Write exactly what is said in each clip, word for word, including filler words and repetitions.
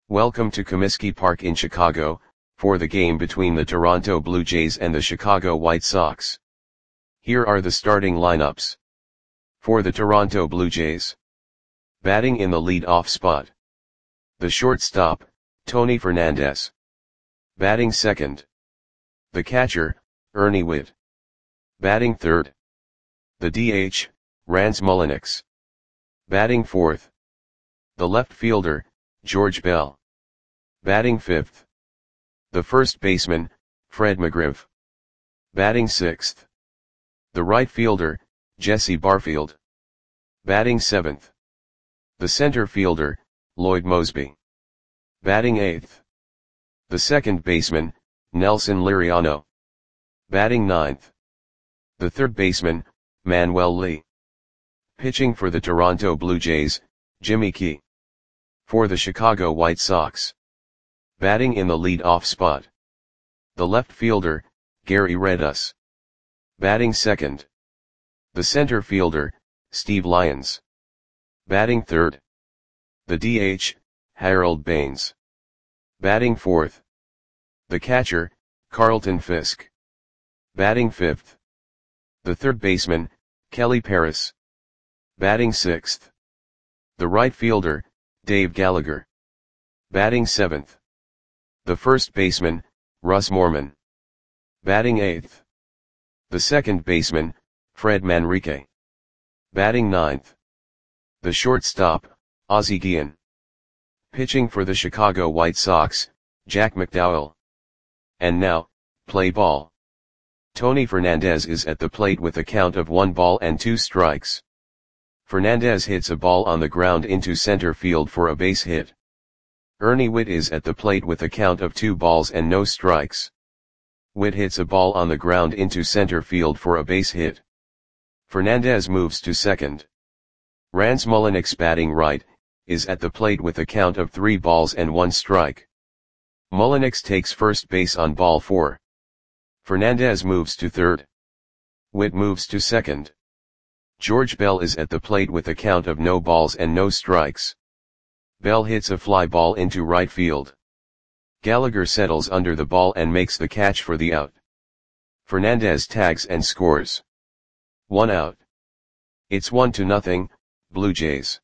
Welcome to Comiskey Park in Chicago, for the game between the Toronto Blue Jays and the Chicago White Sox. Here are the starting lineups. For the Toronto Blue Jays. Batting in the lead-off spot. The shortstop, Tony Fernandez. Batting second. The catcher, Ernie Whitt. Batting third. The D H, Rance Mulliniks. Batting fourth. The left fielder, George Bell. Batting fifth. The first baseman, Fred McGriff. Batting sixth. The right fielder, Jesse Barfield. Batting seventh. The center fielder, Lloyd Moseby. Batting eighth. The second baseman, Nelson Liriano. Batting ninth. The third baseman, Manuel Lee. Pitching for the Toronto Blue Jays, Jimmy Key. For the Chicago White Sox. Batting in the lead-off spot. The left fielder, Gary Redus. Batting second. The center fielder, Steve Lyons. Batting third. The D H, Harold Baines. Batting fourth. The catcher, Carlton Fisk. Batting fifth. The third baseman, Kelly Paris. Batting sixth. The right fielder, Dave Gallagher. Batting seventh. The first baseman, Russ Morman. Batting eighth. The second baseman, Fred Manrique. Batting ninth. The shortstop, Ozzie Guillen. Pitching for the Chicago White Sox, Jack McDowell. And now, play ball. Tony Fernandez is at the plate with a count of one ball and two strikes. Fernandez hits a ball on the ground into center field for a base hit. Ernie Whitt is at the plate with a count of two balls and no strikes. Whitt hits a ball on the ground into center field for a base hit. Fernandez moves to second. Rance Mulliniks, batting right, is at the plate with a count of three balls and one strike. Mulliniks takes first base on ball four. Fernandez moves to third. Whitt moves to second. George Bell is at the plate with a count of no balls and no strikes. Bell hits a fly ball into right field. Gallagher settles under the ball and makes the catch for the out. Fernandez tags and scores. One out. It's one to nothing, Blue Jays.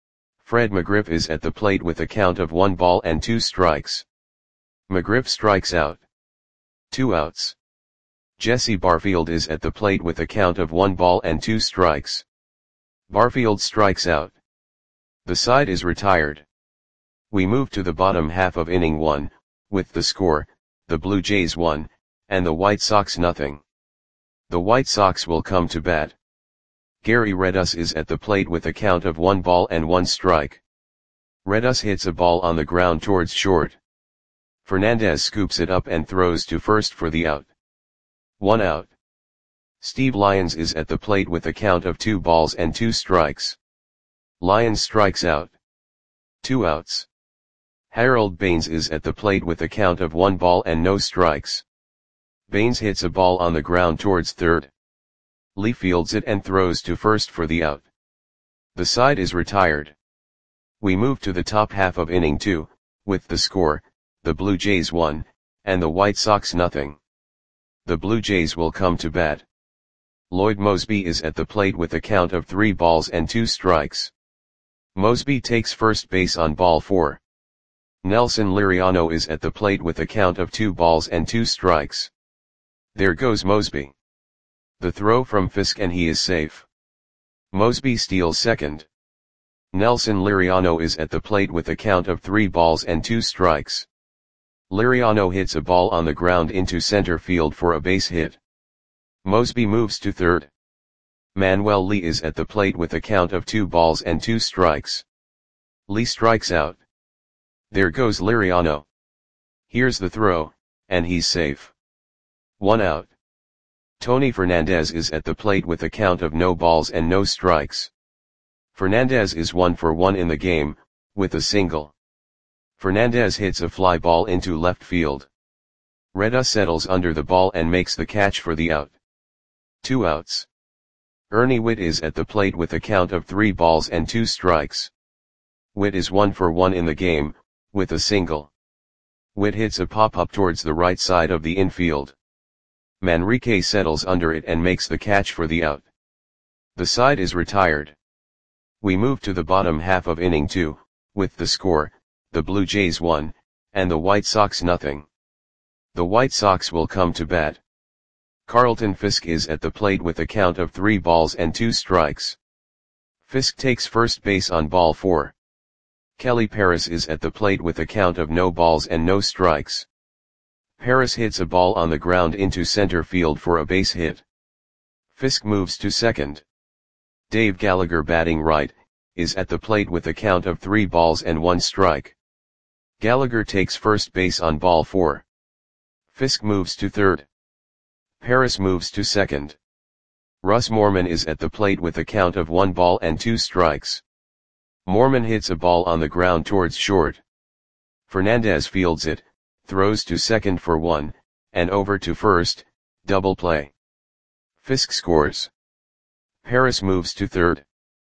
Fred McGriff is at the plate with a count of one ball and two strikes. McGriff strikes out. Two outs. Jesse Barfield is at the plate with a count of one ball and two strikes. Barfield strikes out. The side is retired. We move to the bottom half of inning one, with the score, the Blue Jays one, and the White Sox nothing. The White Sox will come to bat. Gary Redus is at the plate with a count of one ball and one strike. Redus hits a ball on the ground towards short. Fernandez scoops it up and throws to first for the out. One out. Steve Lyons is at the plate with a count of two balls and two strikes. Lyons strikes out. Two outs. Harold Baines is at the plate with a count of one ball and no strikes. Baines hits a ball on the ground towards third. Lee fields it and throws to first for the out. The side is retired. We move to the top half of inning two, with the score, the Blue Jays one, and the White Sox nothing. The Blue Jays will come to bat. Lloyd Moseby is at the plate with a count of three balls and two strikes. Moseby takes first base on ball four. Nelson Liriano is at the plate with a count of two balls and two strikes. There goes Moseby. The throw from Fisk and he is safe. Moseby steals second. Nelson Liriano is at the plate with a count of three balls and two strikes. Liriano hits a ball on the ground into center field for a base hit. Moseby moves to third. Manuel Lee is at the plate with a count of two balls and two strikes. Lee strikes out. There goes Liriano. Here's the throw, and he's safe. One out. Tony Fernandez is at the plate with a count of no balls and no strikes. Fernandez is one for one in the game, with a single. Fernandez hits a fly ball into left field. Redus settles under the ball and makes the catch for the out. Two outs. Ernie Whitt is at the plate with a count of three balls and two strikes. Whitt is one for one in the game, with a single. Witt hits a pop-up towards the right side of the infield. Manrique settles under it and makes the catch for the out. The side is retired. We move to the bottom half of inning two, with the score, the Blue Jays one, and the White Sox nothing. The White Sox will come to bat. Carlton Fisk is at the plate with a count of three balls and two strikes. Fisk takes first base on ball four. Kelly Paris is at the plate with a count of no balls and no strikes. Paris hits a ball on the ground into center field for a base hit. Fisk moves to second. Dave Gallagher, batting right, is at the plate with a count of three balls and one strike. Gallagher takes first base on ball four. Fisk moves to third. Paris moves to second. Russ Moorman is at the plate with a count of one ball and two strikes. Moorman hits a ball on the ground towards short. Fernandez fields it, throws to second for one, and over to first, double play. Fisk scores. Paris moves to third.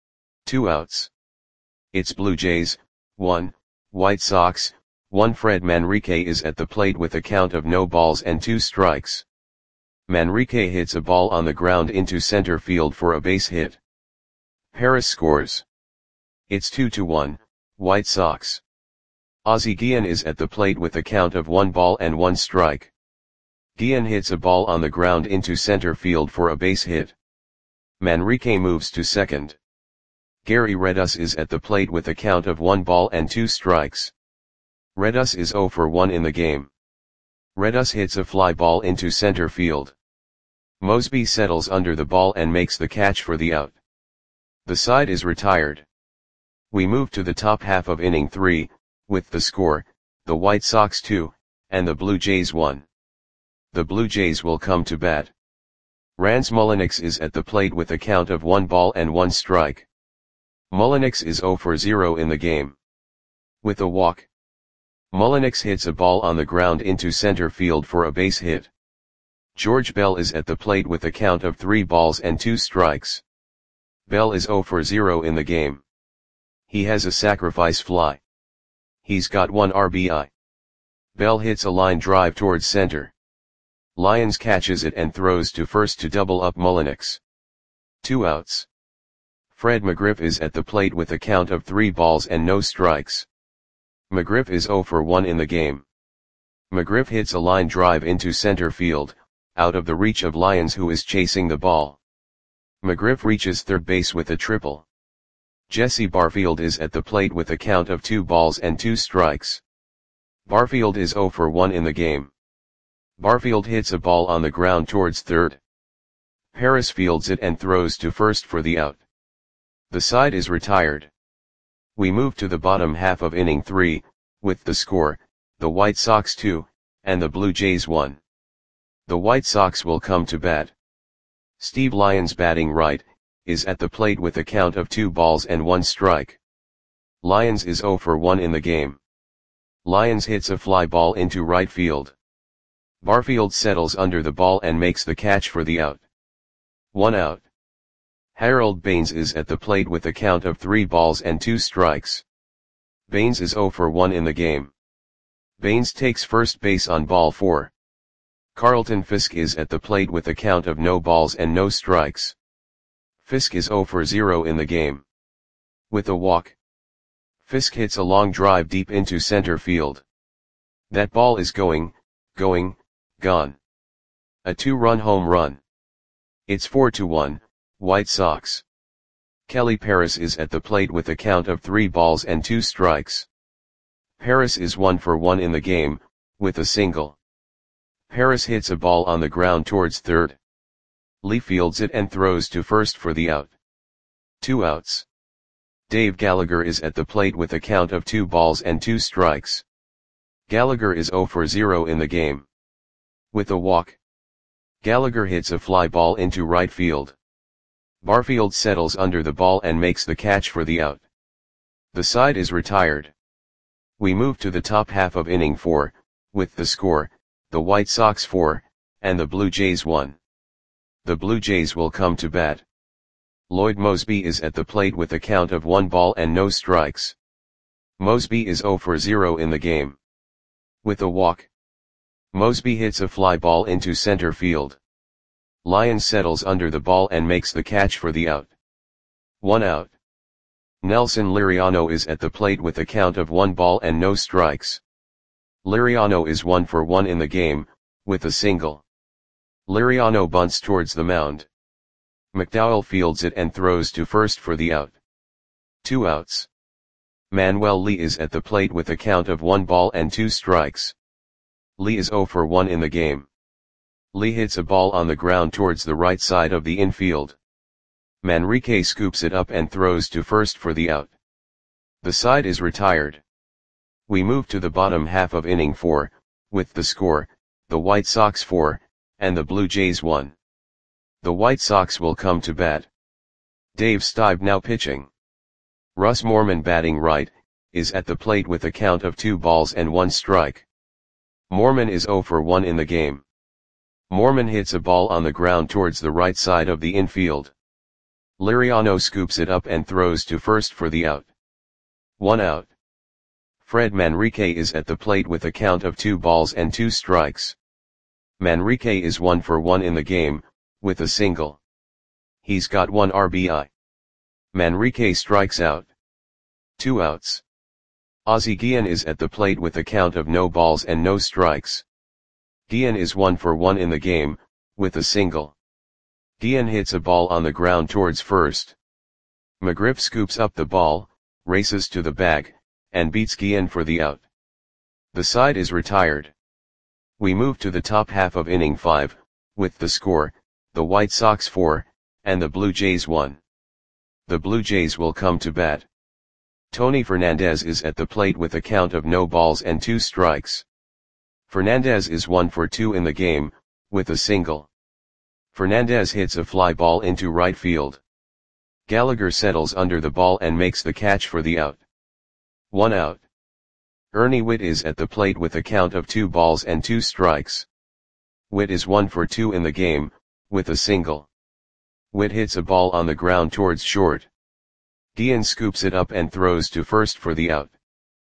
Two outs. It's Blue Jays, one, White Sox, one. Fred Manrique is at the plate with a count of no balls and two strikes. Manrique hits a ball on the ground into center field for a base hit. Paris scores. It's two to one, White Sox. Ozzie Guillen is at the plate with a count of one ball and one strike. Guillen hits a ball on the ground into center field for a base hit. Manrique moves to second. Gary Redus is at the plate with a count of one ball and two strikes. Redus is zero for one in the game. Redus hits a fly ball into center field. Mosby settles under the ball and makes the catch for the out. The side is retired. We move to the top half of inning three, with the score, the White Sox two, and the Blue Jays one. The Blue Jays will come to bat. Rans Mulliniks is at the plate with a count of one ball and one strike. Mulliniks is zero for zero in the game. With a walk, Mulliniks hits a ball on the ground into center field for a base hit. George Bell is at the plate with a count of three balls and two strikes. Bell is zero for zero in the game. He has a sacrifice fly. He's got one R B I. Bell hits a line drive towards center. Lyons catches it and throws to first to double up Mulliniks. Two outs. Fred McGriff is at the plate with a count of three balls and no strikes. McGriff is zero for one in the game. McGriff hits a line drive into center field, out of the reach of Lyons, who is chasing the ball. McGriff reaches third base with a triple. Jesse Barfield is at the plate with a count of two balls and two strikes. Barfield is zero for one in the game. Barfield hits a ball on the ground towards third. Paris fields it and throws to first for the out. The side is retired. We move to the bottom half of inning three, with the score, the White Sox two, and the Blue Jays one. The White Sox will come to bat. Steve Lyons, batting right, is at the plate with a count of two balls and one strike. Lyons is zero for one in the game. Lyons hits a fly ball into right field. Barfield settles under the ball and makes the catch for the out. One out. Harold Baines is at the plate with a count of three balls and two strikes. Baines is zero for one in the game. Baines takes first base on ball four. Carlton Fisk is at the plate with a count of no balls and no strikes. Fisk is zero for zero in the game. With a walk, Fisk hits a long drive deep into center field. That ball is going, going, gone. A two-run home run. It's four to one, White Sox. Kelly Paris is at the plate with a count of three balls and two strikes. Paris is one for one in the game, with a single. Paris hits a ball on the ground towards third. Lee fields it and throws to first for the out. Two outs. Dave Gallagher is at the plate with a count of two balls and two strikes. Gallagher is zero for zero in the game. With a walk, Gallagher hits a fly ball into right field. Barfield settles under the ball and makes the catch for the out. The side is retired. We move to the top half of inning four, with the score, the White Sox four, and the Blue Jays one. The Blue Jays will come to bat. Lloyd Mosby is at the plate with a count of one ball and no strikes. Mosby is zero for zero in the game. With a walk, Mosby hits a fly ball into center field. Lyons settles under the ball and makes the catch for the out. One out. Nelson Liriano is at the plate with a count of one ball and no strikes. Liriano is one for one in the game, with a single. Liriano bunts towards the mound. McDowell fields it and throws to first for the out. Two outs. Manuel Lee is at the plate with a count of one ball and two strikes. Lee is zero for one in the game. Lee hits a ball on the ground towards the right side of the infield. Manrique scoops it up and throws to first for the out. The side is retired. We move to the bottom half of inning four, with the score, the White Sox four, and the Blue Jays one. The White Sox will come to bat. Dave Stieb now pitching. Russ Morman batting right, is at the plate with a count of two balls and one strike. Morman is zero for one in the game. Morman hits a ball on the ground towards the right side of the infield. Liriano scoops it up and throws to first for the out. One out. Fred Manrique is at the plate with a count of two balls and two strikes. Manrique is one for one in the game, with a single. He's got one R B I. Manrique strikes out. Two outs. Ozzie Guillen is at the plate with a count of no balls and no strikes. Guillen is one for one in the game, with a single. Guillen hits a ball on the ground towards first. McGriff scoops up the ball, races to the bag, and beats Guillen for the out. The side is retired. We move to the top half of inning five, with the score, the White Sox four, and the Blue Jays one. The Blue Jays will come to bat. Tony Fernandez is at the plate with a count of no balls and two strikes. Fernandez is one for two in the game, with a single. Fernandez hits a fly ball into right field. Gallagher settles under the ball and makes the catch for the out. One out. Ernie Whitt is at the plate with a count of two balls and two strikes. Whitt is one for two in the game, with a single. Whitt hits a ball on the ground towards short. Guillen scoops it up and throws to first for the out.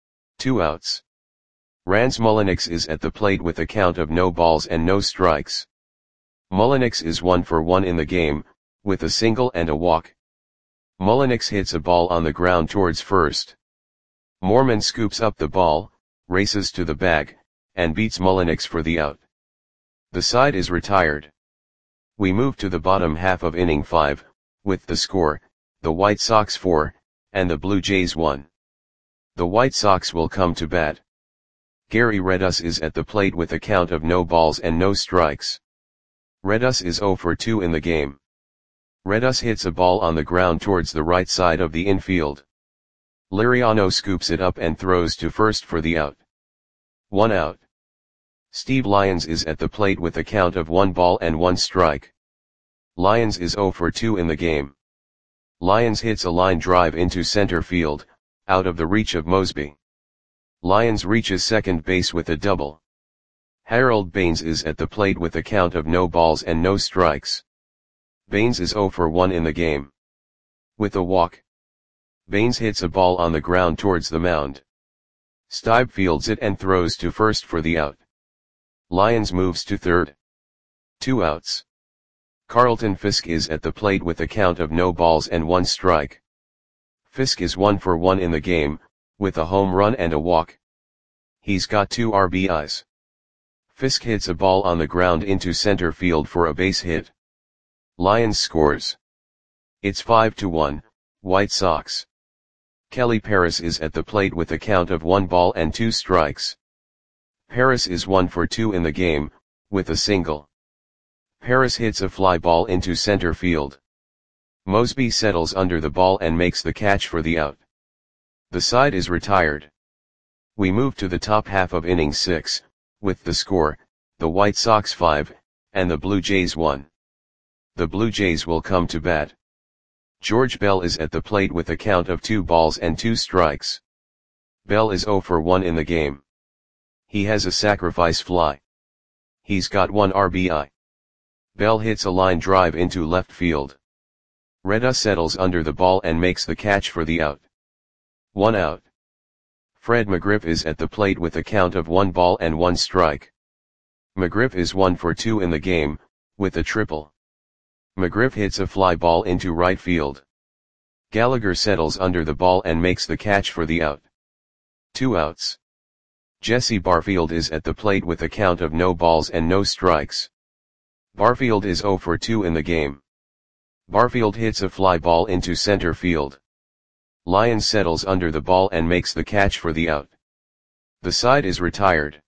Two outs. Rance Mulliniks is at the plate with a count of no balls and no strikes. Mulliniks is one for one in the game, with a single and a walk. Mulliniks hits a ball on the ground towards first. Morman scoops up the ball, races to the bag, and beats Mulliniks for the out. The side is retired. We move to the bottom half of inning five, with the score, the White Sox four, and the Blue Jays one. The White Sox will come to bat. Gary Redus is at the plate with a count of no balls and no strikes. Redus is zero for two in the game. Redus hits a ball on the ground towards the right side of the infield. Liriano scoops it up and throws to first for the out. One out. Steve Lyons is at the plate with a count of one ball and one strike. Lyons is zero for two in the game. Lyons hits a line drive into center field, out of the reach of Mosby. Lyons reaches second base with a double. Harold Baines is at the plate with a count of no balls and no strikes. Baines is zero for one in the game. With a walk, Baines hits a ball on the ground towards the mound. Stieb fields it and throws to first for the out. Lyons moves to third. Two outs. Carlton Fisk is at the plate with a count of no balls and one strike. Fisk is one for one in the game, with a home run and a walk. He's got two R B Is. Fisk hits a ball on the ground into center field for a base hit. Lyons scores. It's five to one, White Sox. Kelly Paris is at the plate with a count of one ball and two strikes. Paris is one for two in the game, with a single. Paris hits a fly ball into center field. Mosby settles under the ball and makes the catch for the out. The side is retired. We move to the top half of inning six, with the score, the White Sox five, and the Blue Jays one. The Blue Jays will come to bat. George Bell is at the plate with a count of two balls and two strikes. Bell is zero for one in the game. He has a sacrifice fly. He's got one R B I. Bell hits a line drive into left field. Redus settles under the ball and makes the catch for the out. One out. Fred McGriff is at the plate with a count of one ball and one strike. McGriff is one for two in the game, with a triple. McGriff hits a fly ball into right field. Gallagher settles under the ball and makes the catch for the out. Two outs. Jesse Barfield is at the plate with a count of no balls and no strikes. Barfield is zero for two in the game. Barfield hits a fly ball into center field. Lyons settles under the ball and makes the catch for the out. The side is retired.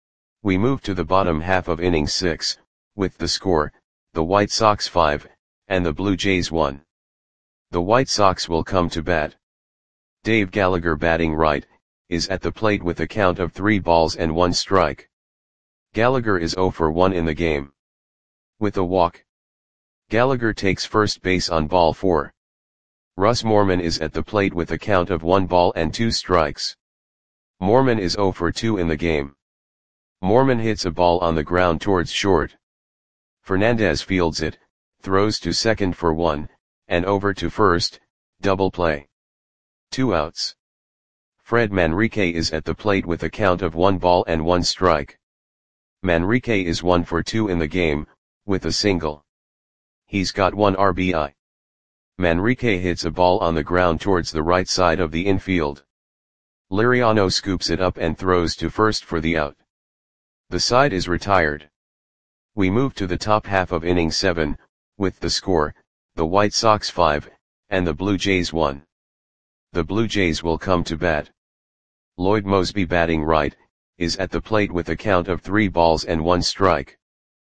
We move to the bottom half of inning six, with the score, the White Sox five, and the Blue Jays one. The White Sox will come to bat. Dave Gallagher, batting right, is at the plate with a count of three balls and one strike. Gallagher is zero for one in the game. With a walk, Gallagher takes first base on ball four. Russ Moorman is at the plate with a count of one ball and two strikes. Moorman is zero for two in the game. Moorman hits a ball on the ground towards short. Fernandez fields it, throws to second for one, and over to first, double play. Two outs. Fred Manrique is at the plate with a count of one ball and one strike. Manrique is one for two in the game, with a single. He's got one R B I. Manrique hits a ball on the ground towards the right side of the infield. Liriano scoops it up and throws to first for the out. The side is retired. We move to the top half of inning seven, with the score, the White Sox five, and the Blue Jays one. The Blue Jays will come to bat. Lloyd Moseby, batting right, is at the plate with a count of three balls and one strike.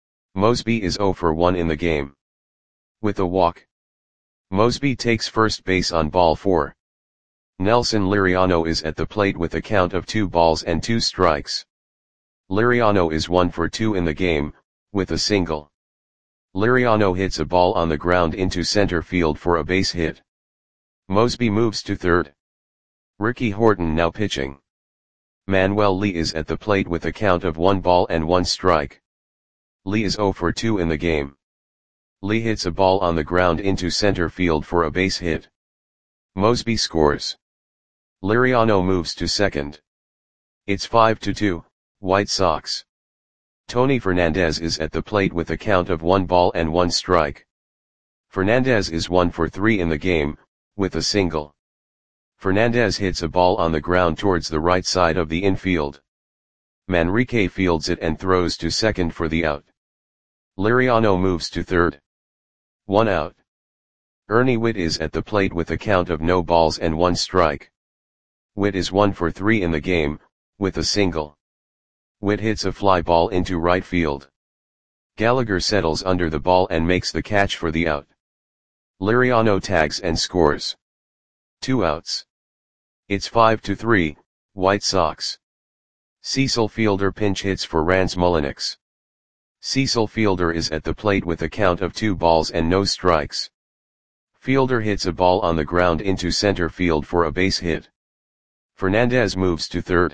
Moseby is zero for one in the game. With a walk, Moseby takes first base on ball four. Nelson Liriano is at the plate with a count of two balls and two strikes. Liriano is one for two in the game, with a single. Liriano hits a ball on the ground into center field for a base hit. Moseby moves to third. Ricky Horton now pitching. Manuel Lee is at the plate with a count of one ball and one strike. Lee is zero for two in the game. Lee hits a ball on the ground into center field for a base hit. Moseby scores. Liriano moves to second. It's five to two, White Sox. Tony Fernandez is at the plate with a count of one ball and one strike. Fernandez is one for three in the game, with a single. Fernandez hits a ball on the ground towards the right side of the infield. Manrique fields it and throws to second for the out. Liriano moves to third. One out. Ernie Whitt is at the plate with a count of no balls and one strike. Whitt is one for three in the game, with a single. Whitt hits a fly ball into right field. Gallagher settles under the ball and makes the catch for the out. Liriano tags and scores. Two outs. It's five to three, White Sox. Cecil Fielder pinch hits for Rans Mulliniks. Cecil Fielder is at the plate with a count of two balls and no strikes. Fielder hits a ball on the ground into center field for a base hit. Fernandez moves to third.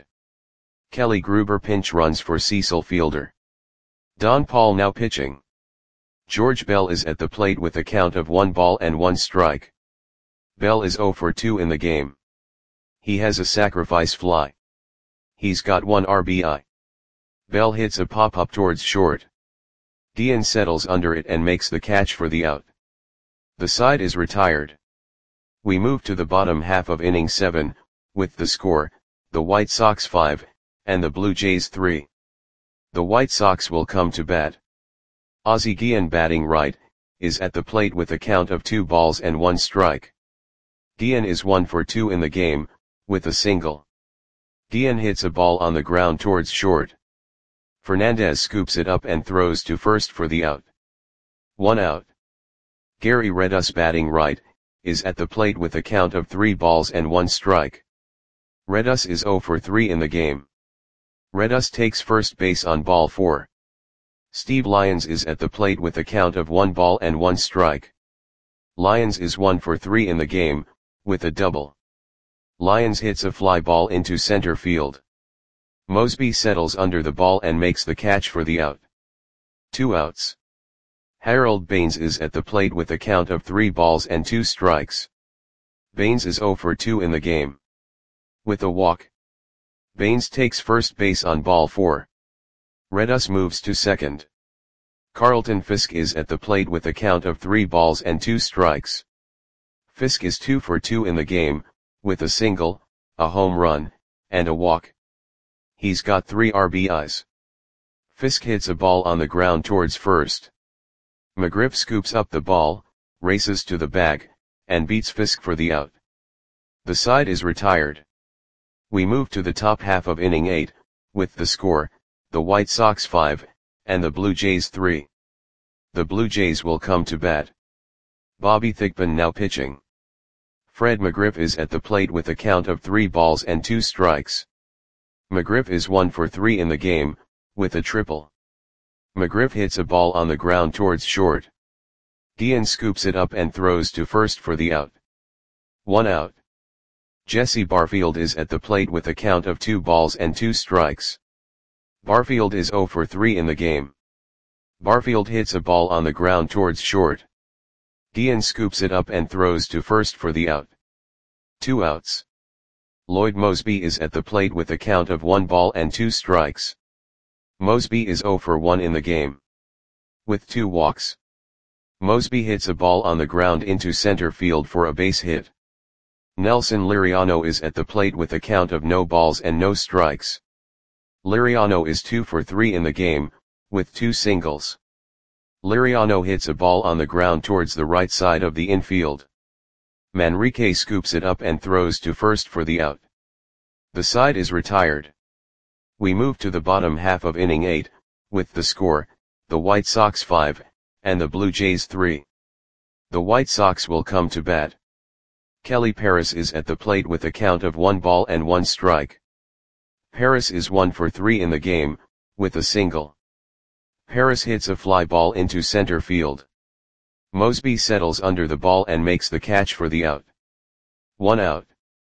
Kelly Gruber pinch runs for Cecil Fielder. Don Paul now pitching. George Bell is at the plate with a count of one ball and one strike. Bell is zero for two in the game. He has a sacrifice fly. He's got one R B I. Bell hits a pop-up towards short. Guillen settles under it and makes the catch for the out. The side is retired. We move to the bottom half of inning seven, with the score, the White Sox five, and the Blue Jays three. The White Sox will come to bat. Ozzie Guillen, batting right, is at the plate with a count of two balls and one strike. Guillen is one for two in the game, with a single. Guillen hits a ball on the ground towards short. Fernandez scoops it up and throws to first for the out. One out. Gary Redus, batting right, is at the plate with a count of three balls and one strike. Redus is zero for three in the game. Redus takes first base on ball four. Steve Lyons is at the plate with a count of one ball and one strike. Lyons is one for three in the game, with a double. Lyons hits a fly ball into center field. Moseby settles under the ball and makes the catch for the out. Two outs. Harold Baines is at the plate with a count of three balls and two strikes. Baines is zero for two in the game. With a walk, Baines takes first base on ball four. Redus moves to second. Carlton Fisk is at the plate with a count of three balls and two strikes. Fisk is two for two in the game, with a single, a home run, and a walk. He's got three R B Is. Fisk hits a ball on the ground towards first. McGriff scoops up the ball, races to the bag, and beats Fisk for the out. The side is retired. We move to the top half of inning eight, with the score, the White Sox five, and the Blue Jays three. The Blue Jays will come to bat. Bobby Thigpen now pitching. Fred McGriff is at the plate with a count of three balls and two strikes. McGriff is one for three in the game, with a triple. McGriff hits a ball on the ground towards short. Guillen scoops it up and throws to first for the out. One out. Jesse Barfield is at the plate with a count of two balls and two strikes. Barfield is zero for three in the game. Barfield hits a ball on the ground towards short. Guillen scoops it up and throws to first for the out. Two outs. Lloyd Moseby is at the plate with a count of one ball and two strikes. Moseby is zero for one in the game. With two walks. Moseby hits a ball on the ground into center field for a base hit. Nelson Liriano is at the plate with a count of no balls and no strikes. Liriano is two for three in the game, with two singles. Liriano hits a ball on the ground towards the right side of the infield. Manrique scoops it up and throws to first for the out. The side is retired. We move to the bottom half of inning eight, with the score, the White Sox five, and the Blue Jays three. The White Sox will come to bat. Kelly Paris is at the plate with a count of one ball and one strike. Paris is one for three in the game, with a single. Paris hits a fly ball into center field. Moseby settles under the ball and makes the catch for the out. One out.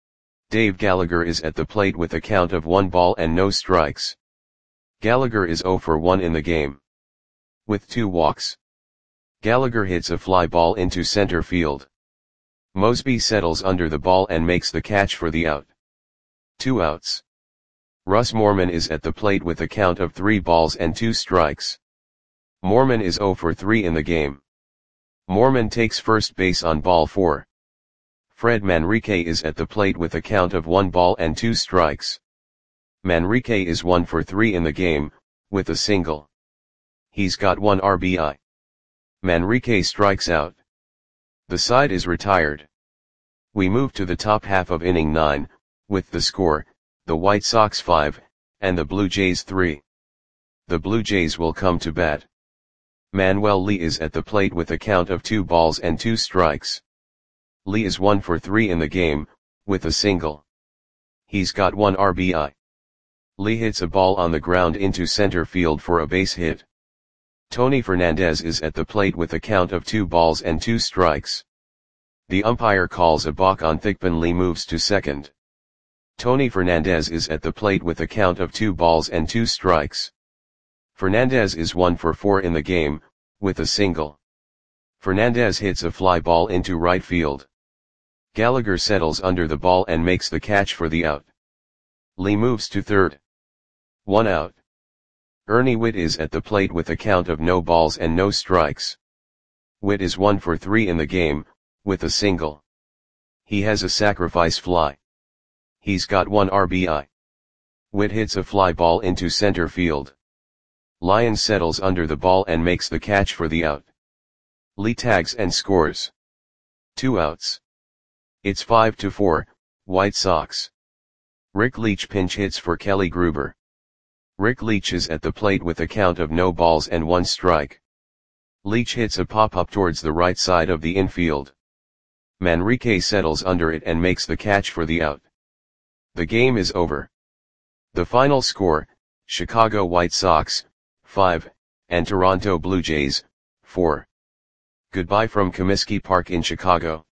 Dave Gallagher is at the plate with a count of one ball and no strikes. Gallagher is zero for one in the game. With two walks. Gallagher hits a fly ball into center field. Moseby settles under the ball and makes the catch for the out. Two outs. Russ Moorman is at the plate with a count of three balls and two strikes. Moorman is zero for three in the game. Moorman takes first base on ball four. Fred Manrique is at the plate with a count of one ball and two strikes. Manrique is one for three in the game, with a single. He's got one R B I. Manrique strikes out. The side is retired. We move to the top half of inning nine, with the score, the White Sox five, and the Blue Jays three. The Blue Jays will come to bat. Manuel Lee is at the plate with a count of two balls and two strikes. Lee is one for three in the game, with a single. He's got one R B I. Lee hits a ball on the ground into center field for a base hit. Tony Fernandez is at the plate with a count of two balls and two strikes. The umpire calls a balk on Thigpen. Lee moves to second. Tony Fernandez is at the plate with a count of two balls and two strikes. Fernandez is one for four in the game, with a single. Fernandez hits a fly ball into right field. Gallagher settles under the ball and makes the catch for the out. Lee moves to third. One out. Ernie Whitt is at the plate with a count of no balls and no strikes. Whitt is one for three in the game, with a single. He has a sacrifice fly. He's got one R B I. Whitt hits a fly ball into center field. Lyons settles under the ball and makes the catch for the out. Lee tags and scores. Two outs. It's five to four, White Sox. Rick Leach pinch hits for Kelly Gruber. Rick Leach is at the plate with a count of no balls and one strike. Leach hits a pop-up towards the right side of the infield. Manrique settles under it and makes the catch for the out. The game is over. The final score, Chicago White Sox, five, and Toronto Blue Jays, four. Goodbye from Comiskey Park in Chicago.